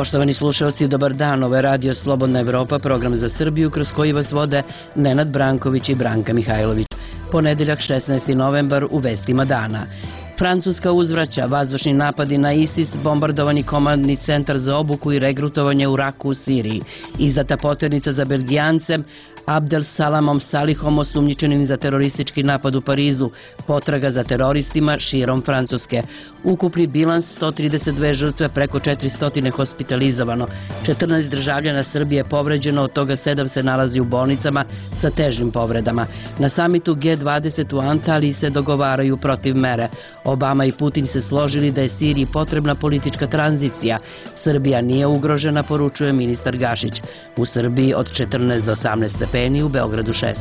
Poštovani slušalci, dobar dan. Ovo je Radio Slobodna Evropa, program za Srbiju kroz koji vas vode Nenad Branković i Branka Mihajlović. Ponedeljak 16. novembar u vestima dana. Francuska uzvraća vazdušni napadi na ISIS, bombardovani komandni centar za obuku i regrutovanje u Raku u Siriji. Izdata poternica za Belgijancem Abdel Salamom Salihom, osumnjičenim za teroristički napad u Parizu, potraga za teroristima širom Francuske. Ukupni bilans 132 žrtve, preko 400 hospitalizovano. 14 državljana Srbije povređeno, od toga 7 se nalazi u bolnicama sa težim povredama. Na samitu G20 u Antaliji se dogovaraju protiv mere. Obama i Putin se složili da je Siriji potrebna politička tranzicija. Srbija nije ugrožena, poručuje ministar Gašić. U Srbiji od 14 do 18 stepeni, u Beogradu 16.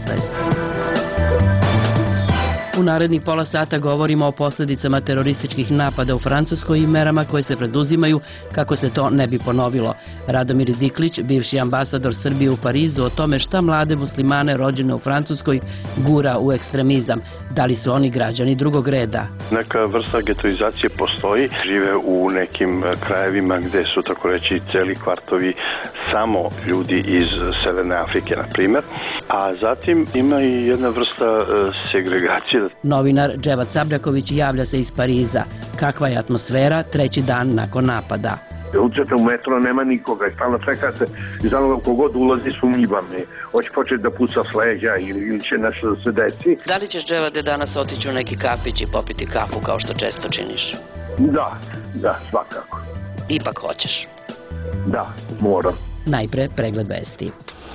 U narednih pola sata govorimo o posljedicama terorističkih napada u Francuskoj i merama koje se preduzimaju kako se to ne bi ponovilo. Radomir Diklić, bivši ambasador Srbije u Parizu, o tome šta mlade muslimane rođene u Francuskoj gura u ekstremizam. Da li su oni građani drugog reda? Neka vrsta getoizacije postoji. Žive u nekim krajevima gde su, tako reći, celi kvartovi samo ljudi iz Severne Afrike, na primjer. A zatim ima i jedna vrsta segregacije. Novinar Dževat Sabljaković javlja se iz Pariza. Kakva je atmosfera treći dan nakon napada? Uđete u metro, nema nikoga, stalno čekate i znamo kogod ulazi sumnjivam je. Hoće početi da puca s leđa ili će nešto da se desi. Da li ćeš, Dževade, danas otići u neki kafić i popiti kafu kao što često činiš? Da, svakako. Ipak hoćeš? Da, moram. Najpre pregled vesti.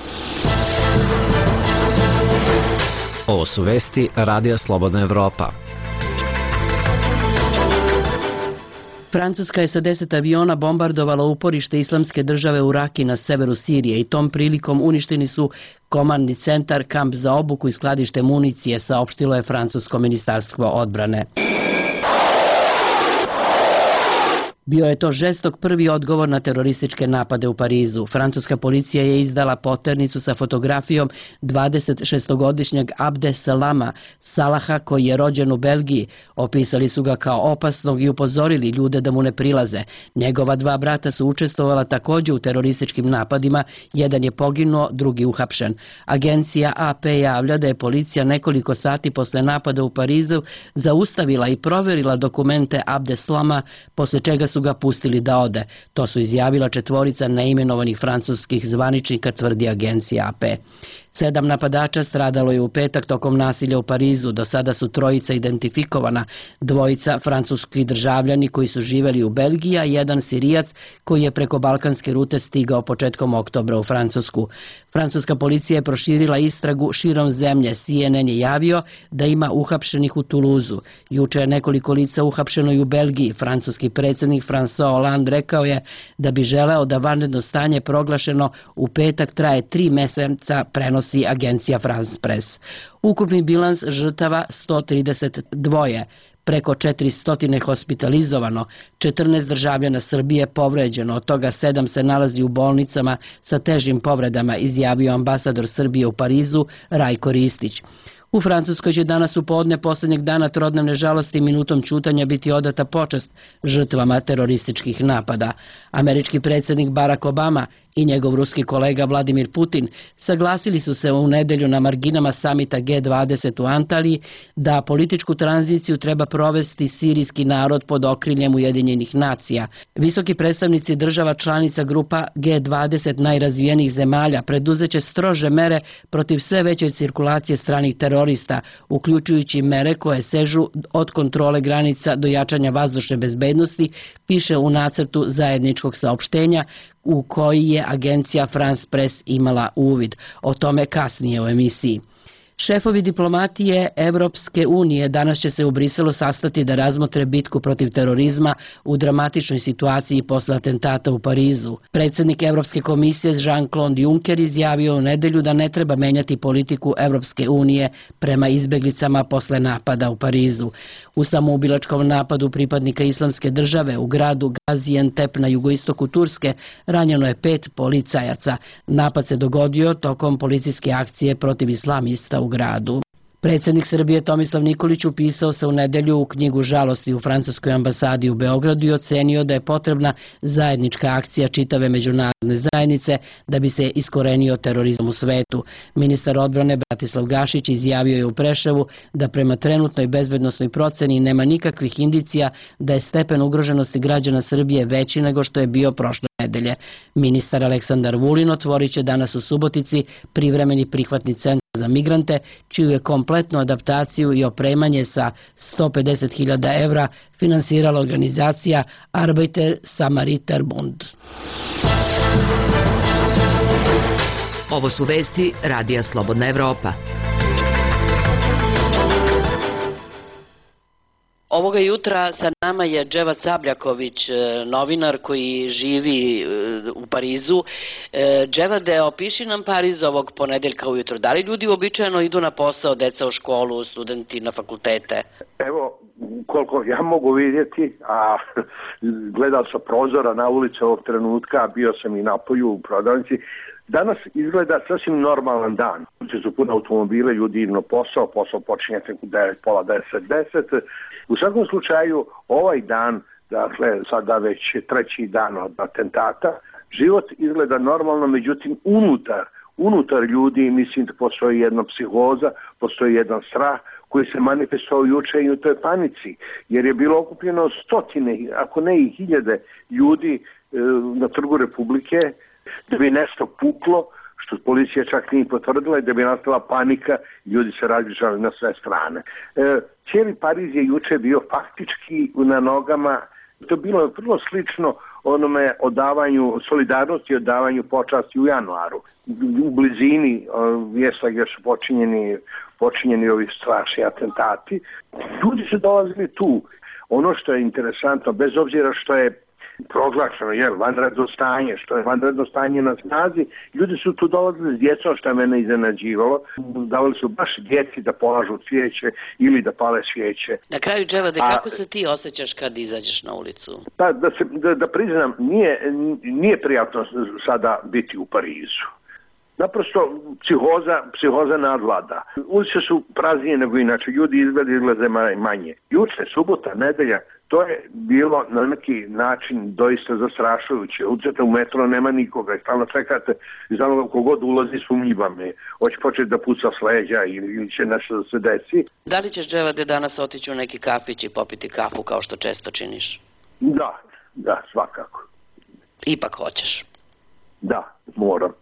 Ovo su vesti Radija Slobodna Evropa. Francuska je sa 10 aviona bombardovala uporište Islamske države u Raki na severu Sirije i tom prilikom uništeni su komandni centar, kamp za obuku i skladište municije, saopštilo je francusko ministarstvo odbrane. Bio je to žestok prvi odgovor na terorističke napade u Parizu. Francuska policija je izdala poternicu sa fotografijom 26-godišnjeg Abde Salama Salaha, koji je rođen u Belgiji. Opisali su ga kao opasnog i upozorili ljude da mu ne prilaze. Njegova dva brata su učestvovala također u terorističkim napadima, jedan je poginuo, drugi uhapšen. Agencija AP javlja da je policija nekoliko sati posle napada u Parizu zaustavila i proverila dokumente Abde Salama, posle čega su ga pustili da ode. To su izjavila četvorica neimenovanih francuskih zvaničnika, tvrdi agencija AP. 7 napadača stradalo je u petak tokom nasilja u Parizu. Do sada su trojica identifikovana, dvojica francuski državljani koji su živeli u Belgiji, a jedan Sirijac koji je preko balkanske rute stigao početkom oktobra u Francusku. Francuska policija je proširila istragu širom zemlje. CNN je javio da ima uhapšenih u Tuluzu. Juče je nekoliko lica uhapšeno i u Belgiji. Francuski predsjednik François Hollande rekao je da bi želeo da vanredno stanje proglašeno u petak traje 3 meseca, prenosi agencija France Press. Ukupni bilans žrtava 132. Preko 400 hospitalizovano, 14 državljana Srbije povređeno, od toga 7 se nalazi u bolnicama sa težim povredama, izjavio ambasador Srbije u Parizu Rajko Ristić. U Francuskoj će danas u podne posljednjeg dana trodnevne žalosti minutom ćutanja biti odata počast žrtvama terorističkih napada. Američki predsjednik Barack Obama i njegov ruski kolega Vladimir Putin saglasili su se u nedelju na marginama samita G20 u Antaliji da političku tranziciju treba provesti sirijski narod pod okriljem Ujedinjenih nacija. Visoki predstavnici država članica grupa G20 najrazvijenijih zemalja preduzeće strože mere protiv sve veće cirkulacije stranih terorista, uključujući mere koje sežu od kontrole granica do jačanja vazdušne bezbednosti, piše u nacrtu zajedničkog saopštenja u koji je agencija France Press imala uvid. O tome kasnije u emisiji. Šefovi diplomatije Evropske unije danas će se u Briselu sastati da razmotre bitku protiv terorizma u dramatičnoj situaciji posle atentata u Parizu. Predsjednik Evropske komisije Jean-Claude Juncker izjavio u nedelju da ne treba menjati politiku Evropske unije prema izbeglicama posle napada u Parizu. U samoubilačkom napadu pripadnika Islamske države u gradu Gaziantep na jugoistoku Turske ranjeno je 5 policajaca. Napad se dogodio tokom policijske akcije protiv islamista u gradu. Predsjednik Srbije Tomislav Nikolić upisao se u nedelju u knjigu žalosti u francuskoj ambasadi u Beogradu i ocenio da je potrebna zajednička akcija čitave međunarodne zajednice da bi se iskorenio terorizam u svetu. Ministar odbrane Bratislav Gašić izjavio je u Preševu da prema trenutnoj bezbednosnoj proceni nema nikakvih indicija da je stepen ugroženosti građana Srbije veći nego što je bio prošle nedelje. Ministar Aleksandar Vulin otvorit će danas u Subotici privremeni prihvatni centar za migrante, čiju je kompletnu adaptaciju i opremanje sa 150.000 evra finansirala organizacija Arbeiter Samariter Bund. Ovo su vesti Radija Slobodna Evropa. Ovoga jutra sa nama je Dževad Sabljaković, novinar koji živi u Parizu. Dževade, opiši nam Pariz ovog ponedeljka ujutro. Da li ljudi uobičajeno idu na posao, deca u školu, studenti na fakultete? Evo, koliko ja mogu vidjeti, a gledao sam prozora na ulici ovog trenutka, bio sam i napolju u prodavnici, danas izgleda sasvim normalan dan. Ulici su pune automobile, ljudi idu na posao počinje u 9, pola 10. U svakom slučaju, ovaj dan, dakle, sada već treći dan od atentata, život izgleda normalno, međutim, unutar ljudi, mislim da postoji jedna psihoza, postoji jedan strah koji se manifestovao juče i u toj panici, jer je bilo okupljeno stotine, ako ne i hiljade ljudi na Trgu Republike, da bi nešto puklo, što policija čak nije potvrdila, i da bi nastala panika, ljudi se razbježali na sve strane. Cijeli Pariz je juče bio faktički na nogama. To bilo vrlo slično onome odavanju solidarnosti, odavanju počasti u januaru. U blizini mjesta gdje su počinjeni ovi strašni atentati. Ljudi su dolazili tu. Ono što je interesantno, bez obzira što je proglašeno, vanredno stanje, što je vanredno stanje na snazi, ljudi su tu dolazili s djecom, što je mene iznenađivalo. Davali su baš djeci da polažu cvijeće ili da pale svijeće. Na kraju, Dževade, kako se ti osjećaš kad izađeš na ulicu? Da priznam, nije prijatno sada biti u Parizu. Naprosto psihoza nadvlada. Ulice su praznije nego inače, ljudi izglede manje. Juče, subota, nedelja, to je bilo na neki način doista zastrašujuće. Uđete u metro, nema nikoga i stalno čekate, i znamo kogod ulazi sumnjiva me. Hoće početi da puca s leđa ili će nešto da se desi. Da li ćeš, Dževade, danas otići u neki kafić i popiti kafu kao što često činiš? Da, svakako. Ipak hoćeš? Da, moram.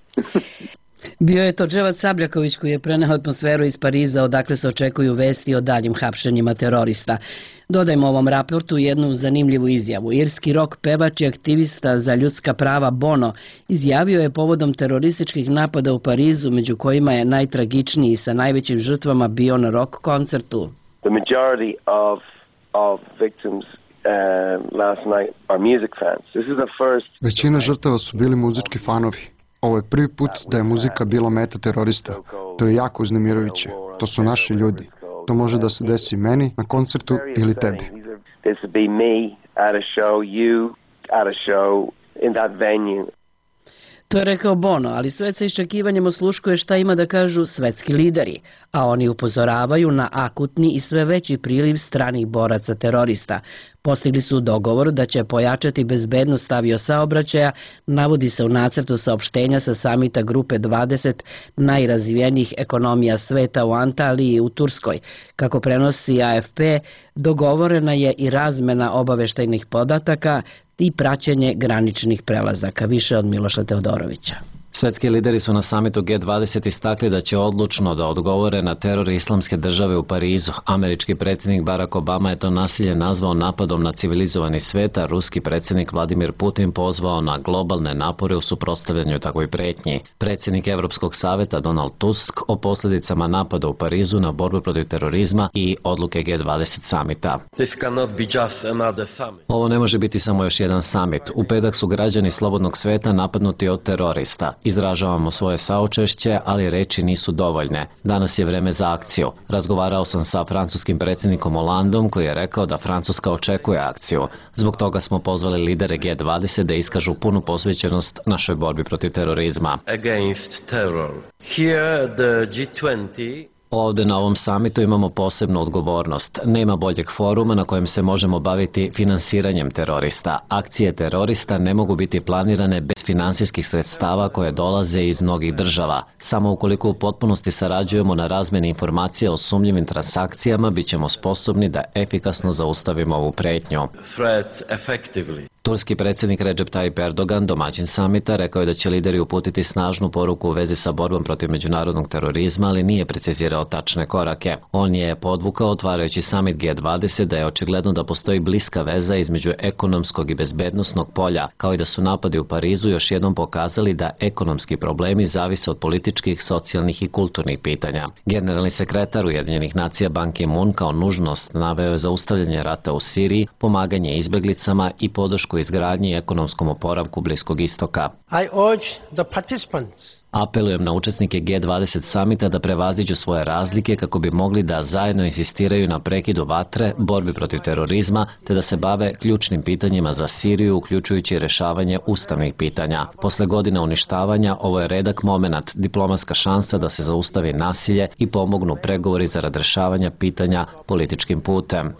Bio je to Dževad Sabljaković koji je preneo atmosferu iz Pariza odakle se očekuju vesti o daljim hapšenjima terorista. Dodajmo ovom raportu jednu zanimljivu izjavu. Irski rock pevač i aktivista za ljudska prava Bono izjavio je povodom terorističkih napada u Parizu, među kojima je najtragičniji sa najvećim žrtvama bio na rock koncertu. The majority of victims last night are music fans. This is the first. Većina žrtava su bili muzički fanovi. Ovo je prvi put da je muzika bila meta terorista. To je jako uznemirujuće. To su naši ljudi. To može da se desi meni na koncertu ili tebi. This would be me at a show, you at a show in that venue. To je rekao Bono, ali svet sa iščekivanjem osluškuje šta ima da kažu svetski lideri, a oni upozoravaju na akutni i sve veći priliv stranih boraca terorista. Postigli su dogovor da će pojačati bezbednost aviosaobraćaja, navodi se u nacrtu saopštenja sa samita grupe 20 najrazvijenijih ekonomija sveta u Antaliji u Turskoj. Kako prenosi AFP, dogovorena je i razmena obaveštajnih podataka i praćenje graničnih prelazaka. Više od Miloša Teodorovića. Svetski lideri su na samitu G20 istakli da će odlučno da odgovore na teror Islamske države u Parizu. Američki predsjednik Barack Obama je to nasilje nazvao napadom na civilizovani svet, a ruski predsjednik Vladimir Putin pozvao na globalne napore u suprotstavljanju takvoj pretnji. Predsjednik Evropskog saveta Donald Tusk o posljedicama napada u Parizu na borbu protiv terorizma i odluke G20 samita. Ovo ne može biti samo još jedan samit. U petak su građani slobodnog sveta napadnuti od terorista. Izražavamo svoje saučešće, ali reči nisu dovoljne. Danas je vreme za akciju. Razgovarao sam sa francuskim predsjednikom Hollandom koji je rekao da Francuska očekuje akciju. Zbog toga smo pozvali lidere G20 da iskažu punu posvećenost našoj borbi protiv terorizma. Ovde na ovom samitu imamo posebnu odgovornost. Nema boljeg foruma na kojem se možemo baviti finansiranjem terorista. Akcije terorista ne mogu biti planirane bez finansijskih sredstava koje dolaze iz mnogih država. Samo ukoliko u potpunosti sarađujemo na razmeni informacija o sumnjivim transakcijama, bit ćemo sposobni da efikasno zaustavimo ovu pretnju. Turski predsjednik Recep Tayyip Erdogan, domaćin samita, rekao je da će lideri uputiti snažnu poruku u vezi sa borbom protiv međunarodnog terorizma, ali nije precizirao tačne korake. On je podvukao, otvarajući samit G20, da je očigledno da postoji bliska veza između ekonomskog i bezbednosnog polja, kao i da su napadi u Parizu još jednom pokazali da ekonomski problemi zavise od političkih, socijalnih i kulturnih pitanja. Generalni sekretar Ujedinjenih nacija Ban Ki-moon kao nužnost naveo je zaustavljanje rata u Siriji, pomaganje izbeglicama i podršku izgradnji i ekonomskom oporavku Bliskog istoka. Apelujem na učesnike G20 samita da prevaziđu svoje razlike kako bi mogli da zajedno insistiraju na prekidu vatre, borbi protiv terorizma, te da se bave ključnim pitanjima za Siriju, uključujući rešavanje ustavnih pitanja. Posle godina uništavanja, ovo je redak momenat, diplomatska šansa da se zaustavi nasilje i pomognu pregovori za rešavanja pitanja političkim putem.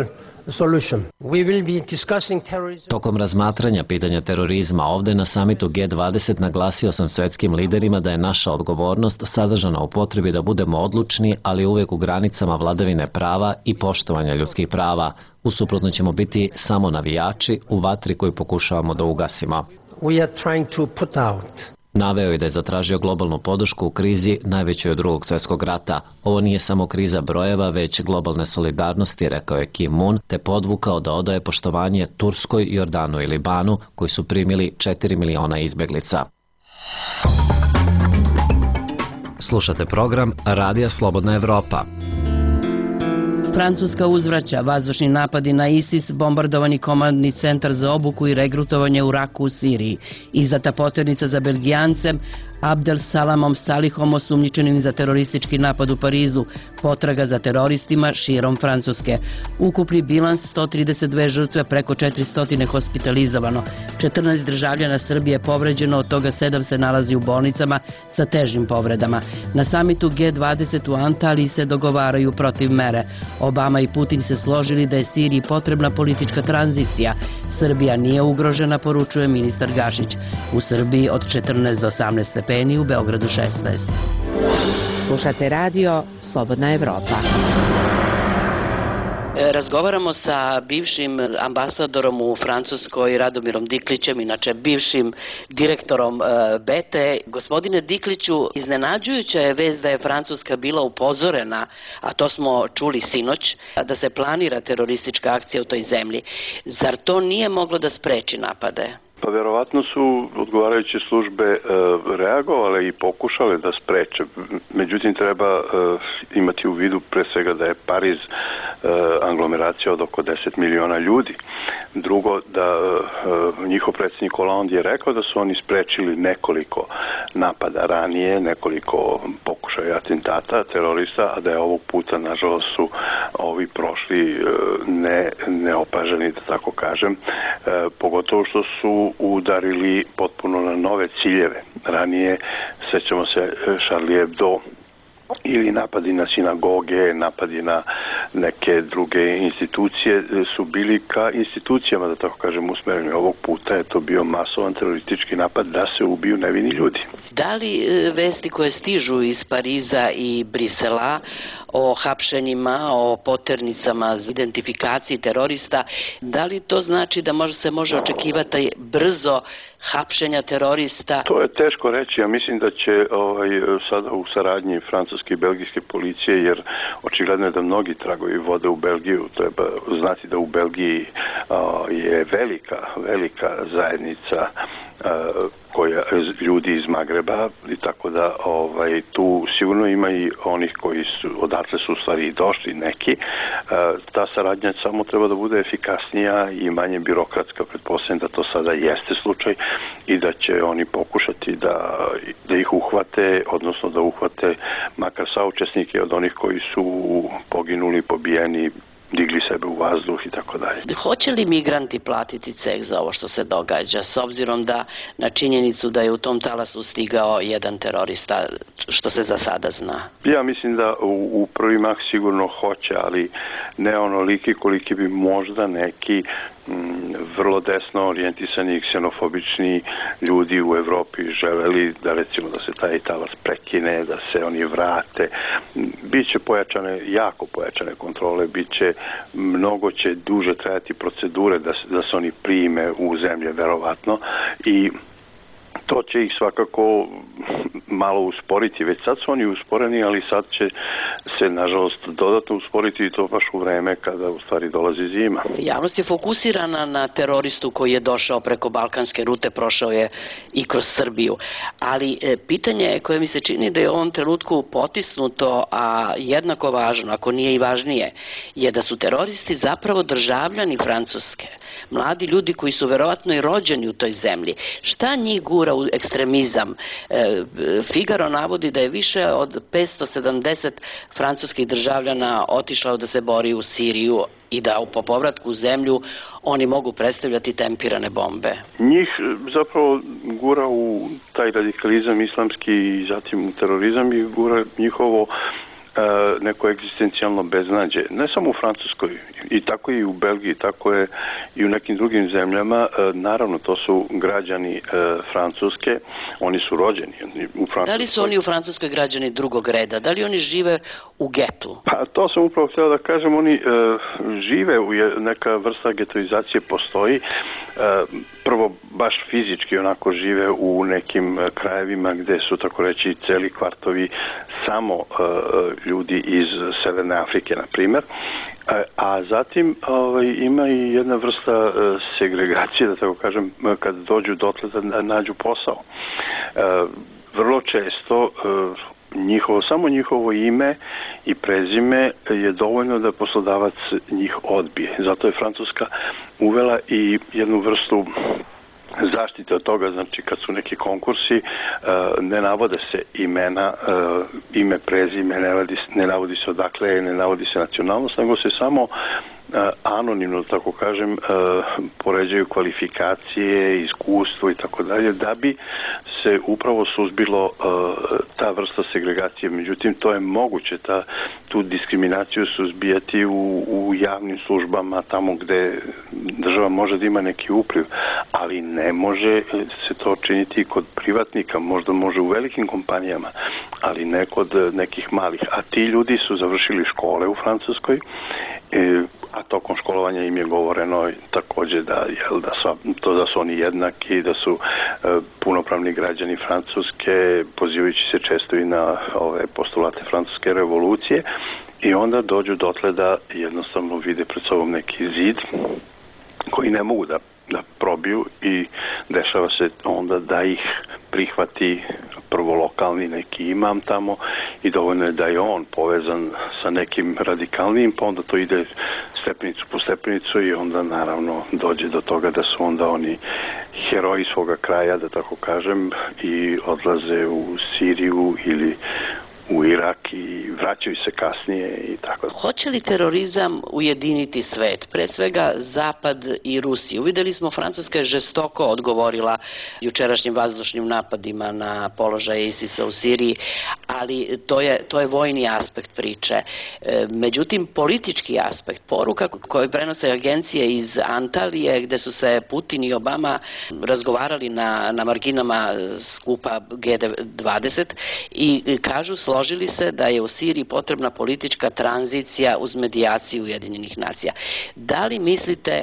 Tokom razmatranja pitanja terorizma ovde na samitu G20 naglasio sam svetskim liderima da je naša odgovornost sadržana u potrebi da budemo odlučni, ali uvek u granicama vladavine prava i poštovanja ljudskih prava. Usuprotno ćemo biti samo navijači u vatri koju pokušavamo da ugasimo. Naveo je da je zatražio globalnu podršku u krizi najvećoj od Drugog svjetskog rata. Ovo nije samo kriza brojeva, već globalne solidarnosti, rekao je Kim Moon, te podvukao da odaje poštovanje Turskoj, Jordanu i Libanu, koji su primili 4 miliona izbeglica. Slušate program Radija Slobodna Evropa. Francuska uzvraća vazdušni napadi na ISIS, bombardovani komandni centar za obuku i regrutovanje u Raku u Siriji. Izdata poternica za Belgijancem Abdel Salamom Salihom, osumnjičenim za teroristički napad u Parizu, potraga za teroristima širom Francuske. Ukupni bilans 132 žrtve, preko 400 hospitalizovano. 14 državljana Srbije povređeno, od toga 7 se nalazi u bolnicama sa težim povredama. Na samitu G20 u Antaliji se dogovaraju protiv mere. Obama i Putin se složili da je Siriji potrebna politička tranzicija. Srbija nije ugrožena, poručuje ministar Gašić. U Srbiji od 14 do 18 stepeni, u Beogradu 16. Slušate radio Slobodna Evropa. Razgovaramo sa bivšim ambasadorom u Francuskoj Radomirom Diklićem, inače bivšim direktorom BETE. Gospodine Dikliću, iznenađujuća je vest da je Francuska bila upozorena, a to smo čuli sinoć, da se planira teroristička akcija u toj zemlji. Zar to nije moglo da spreči napade? Pa verovatno su odgovarajuće službe reagovale i pokušale da spreče. Međutim, treba imati u vidu pre svega da je Pariz aglomeracija od oko 10 miliona ljudi. Drugo, da njihov predsjednik Hollande je rekao da su oni sprečili nekoliko napada ranije, nekoliko pokušaja atentata terorista, a da je ovog puta, nažalost, su ovi prošli neopaženi, da tako kažem, pogotovo što su udarili potpuno na nove ciljeve. Ranije, sećamo se, Charlie Hebdo ili napadi na sinagoge, napadi na neke druge institucije su bili ka institucijama, da tako kažem, usmereni. Ovog puta je to bio masovan teroristički napad da se ubiju nevini ljudi. Da li vesti koje stižu iz Pariza i Brisela o hapšenjima, o poternicama za identifikaciji terorista, da li to znači da se može očekivati brzo hapšenja terorista? To je teško reći. Ja mislim da će sada u saradnji francuske i belgijske policije, jer očigledno je da mnogi tragovi vode u Belgiju. Treba znati da u Belgiji je velika zajednica koja ljudi iz Magreba, i tako da tu sigurno ima i onih koji su odatle su u stvari i došli neki. Ta saradnja samo treba da bude efikasnija i manje birokratska. Pretpostavljam da to sada jeste slučaj i da će oni pokušati da ih uhvate, odnosno da uhvate makar saučesnike od onih koji su poginuli, pobijeni digli sebe u vazduh i tako dalje. Hoće li migranti platiti ceh za ovo što se događa, s obzirom da na činjenicu da je u tom talasu stigao jedan terorista, što se za sada zna? Ja mislim da u prvi mah sigurno hoće, ali ne onoliki koliki bi možda neki vrlo desno orijentisani i ksenofobični ljudi u Evropi želeli da recimo da se taj talas prekine, da se oni vrate. Biće jako pojačane kontrole, mnogo će duže trajati procedure da se oni prime u zemlje verovatno i to će ih svakako malo usporiti. Već sad su oni usporeni, ali sad će se, nažalost, dodatno usporiti i to baš u vreme kada u stvari dolazi zima. Javnost je fokusirana na teroristu koji je došao preko balkanske rute, prošao je i kroz Srbiju. Ali pitanje koje mi se čini da je u ovom trenutku potisnuto, a jednako važno, ako nije i važnije, je da su teroristi zapravo državljani Francuske. Mladi ljudi koji su verovatno i rođeni u toj zemlji. Šta njih gura u ekstremizam? Figaro navodi da je više od 570 francuskih državljana otišlo da se bori u Siriju i da po povratku u zemlju oni mogu predstavljati tempirane bombe. Njih zapravo gura u taj radikalizam islamski i zatim u terorizam i gura njihovo neko egzistencijalno beznađe. Ne samo u Francuskoj, i tako i u Belgiji, tako je i u nekim drugim zemljama. Naravno, to su građani Francuske, oni su rođeni u Francuskoj. Da li su oni u Francuskoj građani drugog reda? Da li oni žive u getu? Pa to sam upravo htio da kažem, oni žive, neka vrsta getoizacije postoji. Prvo, baš fizički onako žive u nekim krajevima gde su, tako reći, celi kvartovi samo ljudi iz Severne Afrike, na primjer. A zatim ima i jedna vrsta segregacije, da tako kažem, kad dođu dotle da nađu posao. Vrlo često samo njihovo ime i prezime je dovoljno da poslodavac njih odbije. Zato je Francuska uvela i jednu vrstu zaštite od toga, znači kad su neki konkursi, ne navode se imena, ime, prezime, ne navodi se odakle, ne navodi se nacionalnost, nego se samo anonimno, tako kažem, poređaju kvalifikacije, iskustvo i tako dalje, da bi se upravo suzbilo ta vrsta segregacije. Međutim, to je moguće, tu diskriminaciju suzbijati u javnim službama, tamo gde država može da ima neki upliv, ali ne može se to činiti kod privatnika, možda može u velikim kompanijama, ali ne kod nekih malih. A ti ljudi su završili škole u Francuskoj, a tokom školovanja im je govoreno takođe da su oni jednaki, da su punopravni građani Francuske, pozivajući se često i na ove postulate francuske revolucije, i onda dođu dotle da jednostavno vide pred sobom neki zid koji ne mogu da probiju i dešava se onda da ih prihvati prvo lokalni neki imam tamo i dovoljno je da je on povezan sa nekim radikalnijim, pa onda to ide stepenicu po stepenicu i onda naravno dođe do toga da su onda oni heroji svoga kraja, da tako kažem, i odlaze u Siriju ili u Irak i vraćaju se kasnije i tako. Hoće li terorizam ujediniti svet, pre svega Zapad i Rusiju? Uvideli smo, Francuska je žestoko odgovorila jučerašnjim vazdušnim napadima na položaje ISIS-a u Siriji, ali to je vojni aspekt priče. Međutim, politički aspekt, poruka koju prenose agencije iz Antalije, gde su se Putin i Obama razgovarali na marginama skupa G20 i kažu, složili se da je u Siriji potrebna politička tranzicija uz medijaciju Ujedinjenih nacija. Da li mislite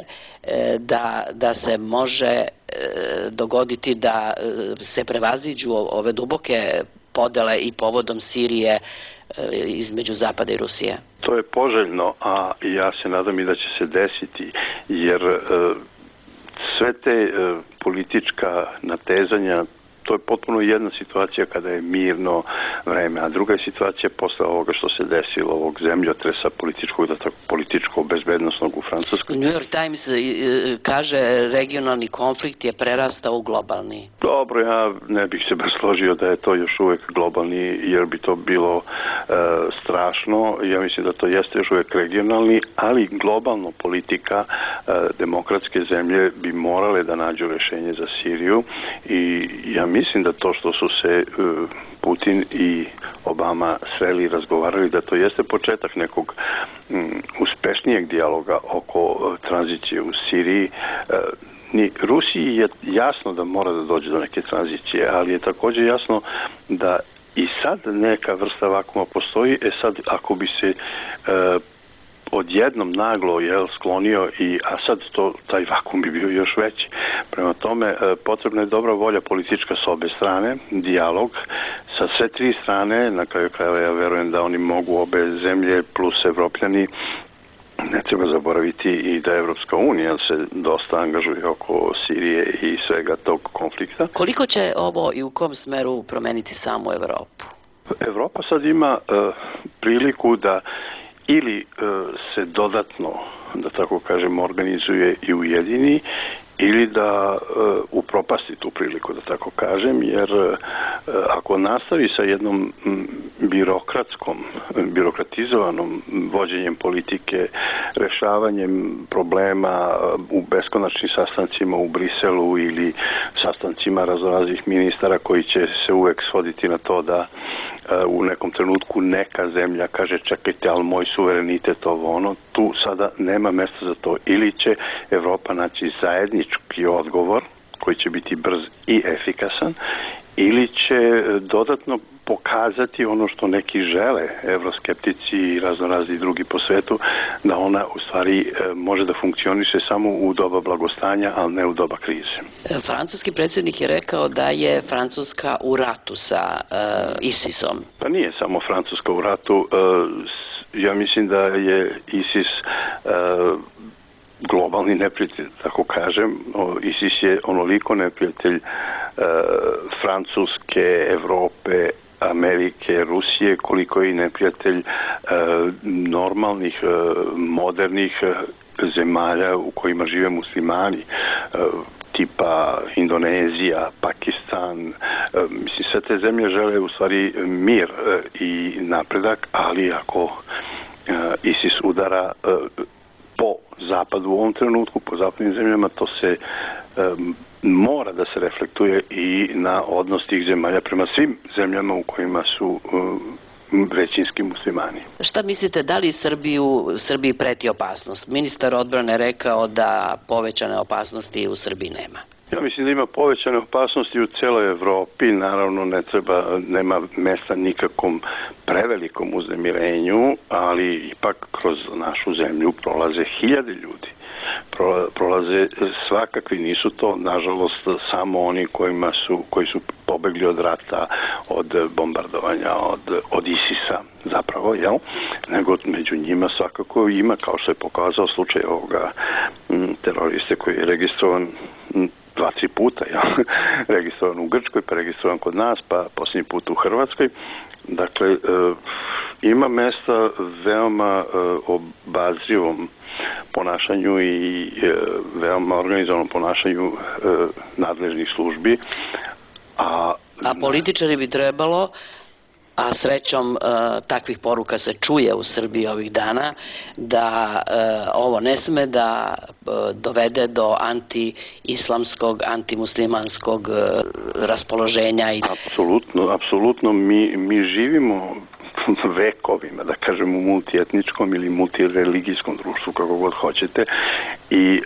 da se može dogoditi da se prevaziđu ove duboke podele i povodom Sirije između Zapada i Rusije? To je poželjno, a ja se nadam i da će se desiti, jer sve te politička natezanja To je potpuno jedna situacija kada je mirno vreme, a druga je situacija posle ovoga što se desilo, ovog zemljotresa političko-bezbednostnog u Francuskoj. New York Times kaže regionalni konflikt je prerastao u globalni. Dobro, ja ne bih se baš složio da je to još uvek globalni, jer bi to bilo strašno. Ja mislim da to jeste još uvek regionalni, ali globalno politika demokratske zemlje bi morale da nađu rešenje za Siriju i ja mislim da to što su se Putin i Obama sreli i razgovarali, da to jeste početak nekog uspešnijeg dijaloga oko tranzicije u Siriji. Ni Rusiji je jasno da mora da dođe do neke tranzicije, ali je također jasno da i sad neka vrsta vakuma postoji. Sad ako bi se odjednom naglo sklonio a sad taj vakum bi bio još veći. Prema tome potrebna je dobra volja politička s obe strane, dijalog sa sve tri strane, na kraju krajeva ja verujem da oni mogu obe zemlje plus Evropljani. Ne treba zaboraviti i da Evropska unija se dosta angažuje oko Sirije i svega tog konflikta. Koliko će ovo i u kom smeru promeniti samu Evropu? Evropa sad ima priliku da ili se dodatno, da tako kažem, organizuje i ujedini, ili da upropasti tu priliku, da tako kažem, jer ako nastavi sa jednom birokratizovanom vođenjem politike, rešavanjem problema u beskonačnim sastancima u Briselu ili sastancima raznoraznih ministara koji će se uvek svoditi na to da u nekom trenutku neka zemlja kaže čekajte, ali moj suverenitet ovo ono, tu sada nema mesta za to. Ili će Evropa naći zajednički odgovor koji će biti brz i efikasan, ili će dodatno pokazati ono što neki žele, evroskeptici i raznorazni drugi po svetu, da ona u stvari može da funkcioniše samo u doba blagostanja, ali ne u doba krize. Francuski predsjednik je rekao da je Francuska u ratu sa ISIS-om. Pa nije samo Francuska u ratu. Ja mislim da je ISIS globalni neprijatelj, tako kažem. ISIS je onoliko neprijatelj Francuske, Evrope, Amerike, Rusije, koliko je i neprijatelj normalnih, modernih zemalja u kojima žive muslimani, tipa Indonezija, Pakistan. Mislim, sve te zemlje žele u stvari mir i napredak, ali ako ISIS udara po zapadu u ovom trenutku, po zapadnim zemljama, to se mora da se reflektuje i na odnos tih zemalja prema svim zemljama u kojima su većinski muslimani. Šta mislite, da li Srbiji preti opasnost? Ministar odbrane je rekao da povećane opasnosti u Srbiji nema. Ja mislim da ima povećane opasnosti u celoj Evropi, naravno nema mesta nikakvom prevelikom uznemirenju, ali ipak kroz našu zemlju prolaze hiljade ljudi. Prolaze svakakvi, nisu to nažalost samo oni koji su pobegli od rata, od bombardovanja, od ISIS-a zapravo, nego među njima svakako ima, kao što je pokazao slučaj ovoga teroriste koji je registrovan 2-3 puta, registrovan u Grčkoj, pa registrovan kod nas, pa posljednji put u Hrvatskoj. Dakle, ima mesta veoma obazrivom ponašanju i veoma organizovanom ponašanju nadležnih službi. A političari bi trebalo, a srećom takvih poruka se čuje u Srbiji ovih dana, da ovo ne sme da dovede do anti-islamskog, antimuslimanskog raspoloženja. Apsolutno. Mi živimo vekovima, da kažem, u multietničkom ili multireligijskom društvu, kako god hoćete, i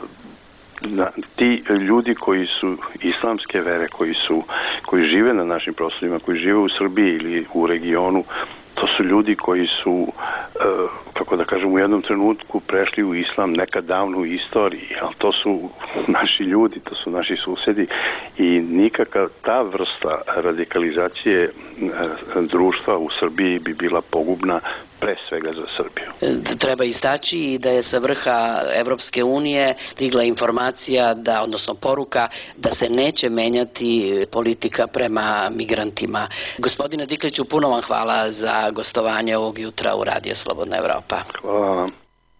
ti ljudi koji su islamske vere, koji žive na našim prostorima, koji žive u Srbiji ili u regionu, to su ljudi koji su, kako da kažem, u jednom trenutku prešli u islam, nekad davno u istoriji, ali to su naši ljudi, to su naši susedi i nikakva ta vrsta radikalizacije društva u Srbiji bi bila pogubna pre svega za Srbiju. Treba istaći i da je sa vrha Evropske unije stigla informacija da, odnosno poruka, da se neće menjati politika prema migrantima. Gospodine Dikliću, puno vam hvala za gostovanje ovog jutra u Radio Slobodna Evropa. Hvala vam.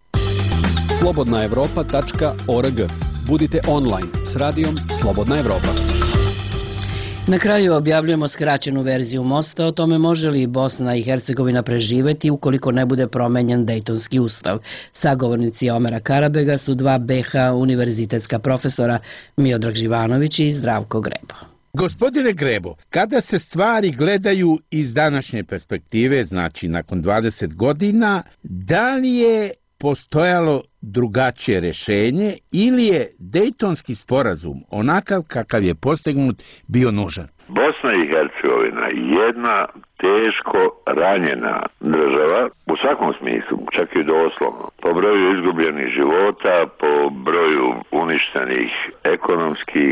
slobodnaevropa.org. Budite online s radijom Slobodna Evropa. Na kraju objavljujemo skraćenu verziju mosta o tome može li Bosna i Hercegovina preživeti ukoliko ne bude promenjen Dejtonski ustav. Sagovornici Omera Karabega su dva BH univerzitetska profesora Miodrag Živanović i Zdravko Grebo. Gospodine Grebo, kada se stvari gledaju iz današnje perspektive, znači nakon 20 godina, da li je postojalo drugačije rešenje ili je Dejtonski sporazum onakav kakav je postignut bio nužan? Bosna i Hercegovina je jedna teško ranjena država u svakom smislu, čak i doslovno. Po broju izgubljenih života, po broju uništenih ekonomskih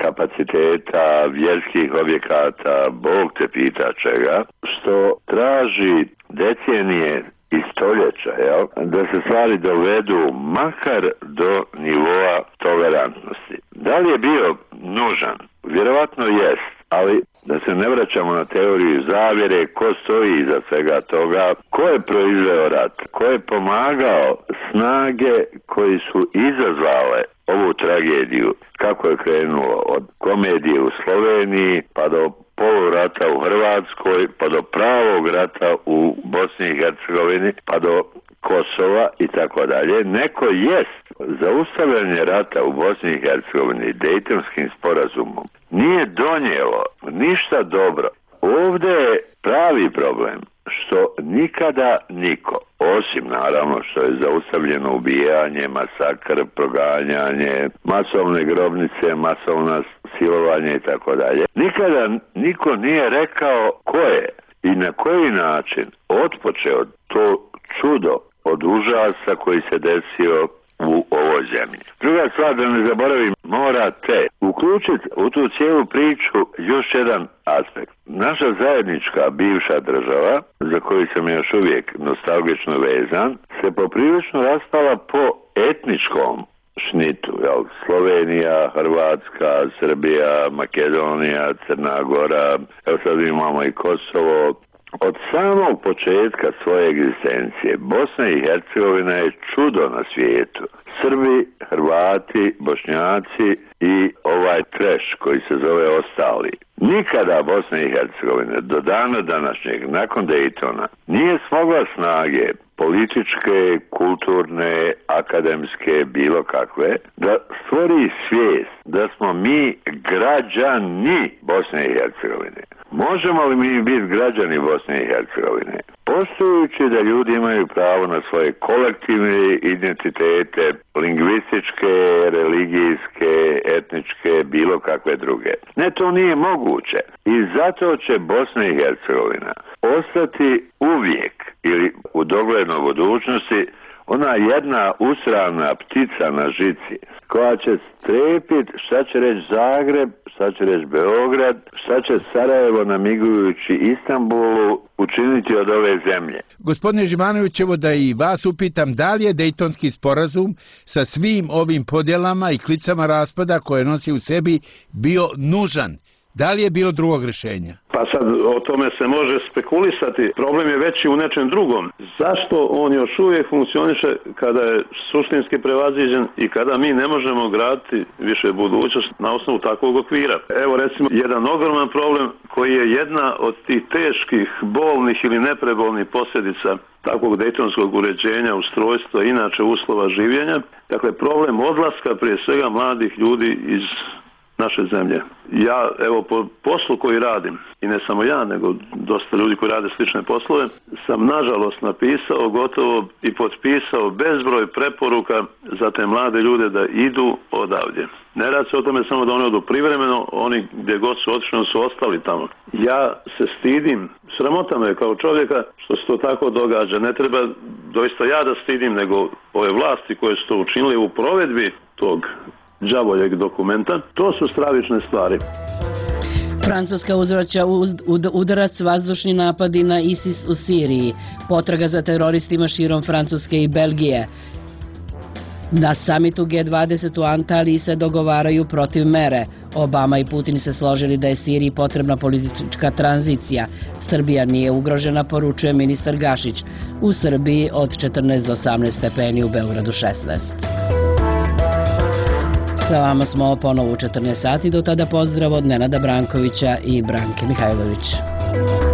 kapaciteta, vjerskih objekata, Bog te pita čega, što traži decenije i stoljeća, da se stvari dovedu makar do nivoa tolerantnosti. Da li je bio nužan? Vjerovatno jest, ali da se ne vraćamo na teoriju zavjere, ko stoji iza svega toga, ko je proizveo rat, ko je pomagao snage koji su izazvale ovu tragediju, kako je krenulo od komedije u Sloveniji pa do polurata u Hrvatskoj, pa do pravog rata u Bosni i Hercegovini, pa do Kosova i tako dalje. Neko jest zaustavljanje rata u Bosni i Hercegovini Dejtonskim sporazumom nije donijelo ništa dobro. Ovdje je pravi problem što nikada niko, osim naravno što je zaustavljeno ubijanje, masakr, proganjanje, masovne grobnice, masovna silovanje i tako dalje, nikada niko nije rekao ko je i na koji način otpočeo to čudo od užasa koji se desio u ovoj zemlji. Druga stvar, da ne zaboravim, morate uključiti u tu cijelu priču još jedan aspekt. Naša zajednička bivša država, za koju sam još uvijek nostalgično vezan, se poprilično rastala po etničkom šnitu. Slovenija, Hrvatska, Srbija, Makedonija, Crna Gora, evo sad imamo i Kosovo. Od samog početka svoje egzistencije Bosna i Hercegovina je čudo na svijetu. Srbi, Hrvati, Bošnjaci i ovaj treš koji se zove ostali. Nikada Bosna i Hercegovina do dana današnjeg, nakon Dejtona, nije smogla snage političke, kulturne, akademske, bilo kakve, da stvori svijest da smo mi građani Bosne i Hercegovine. Možemo li mi biti građani Bosne i Hercegovine? Poštujući da ljudi imaju pravo na svoje kolektivne identitete, lingvističke, religijske, etničke, bilo kakve druge. Ne, to nije moguće. I zato će Bosna i Hercegovina ostati uvijek ili u doglednoj budućnosti ona jedna usravna ptica na žici koja će strepiti šta će reći Zagreb, šta će reći Beograd, šta će Sarajevo namigujući Istanbulu učiniti od ove zemlje. Gospodine Živanović, evo da i vas upitam, da li je Dejtonski sporazum sa svim ovim podjelama i klicama raspada koje nosi u sebi bio nužan? Da li je bilo drugog rješenja? Pa sad o tome se može spekulisati. Problem je veći u nečem drugom. Zašto on još uvijek funkcioniše kada je suštinski prevaziđen i kada mi ne možemo graditi više budućnost na osnovu takvog okvira? Evo recimo jedan ogroman problem koji je jedna od tih teških, bolnih ili neprebolnih posljedica takvog dejtonskog uređenja, ustrojstva, inače uslova življenja. Dakle, problem odlaska prije svega mladih ljudi iz naše zemlje. Ja, evo, po poslu koji radim, i ne samo ja, nego dosta ljudi koji rade slične poslove, sam nažalost napisao gotovo i potpisao bezbroj preporuka za te mlade ljude da idu odavdje. Ne radi se o tome samo da oni odu privremeno, oni gdje god su otišli su ostali tamo. Ja se stidim, sramota me kao čovjeka što se to tako događa. Ne treba doista ja da stidim, nego ove vlasti koje su to učinili u provedbi tog đavoljeg dokumenta. To su stravične stvari. Francuska uzvraća udarac, vazdušni napadi na ISIS u Siriji, potraga za teroristima širom Francuske i Belgije. Na samitu G20 u Antaliji se dogovaraju protiv mere. Obama i Putin se složili da je Siriji potrebna politička tranzicija. Srbija nije ugrožena, poručuje ministar Gašić. U Srbiji od 14 do 18 stepeni, u Beogradu 16. Sa vama smo ponovo u 14 sati, do tada pozdrav od Nenada Brankovića i Branke Mihajlović.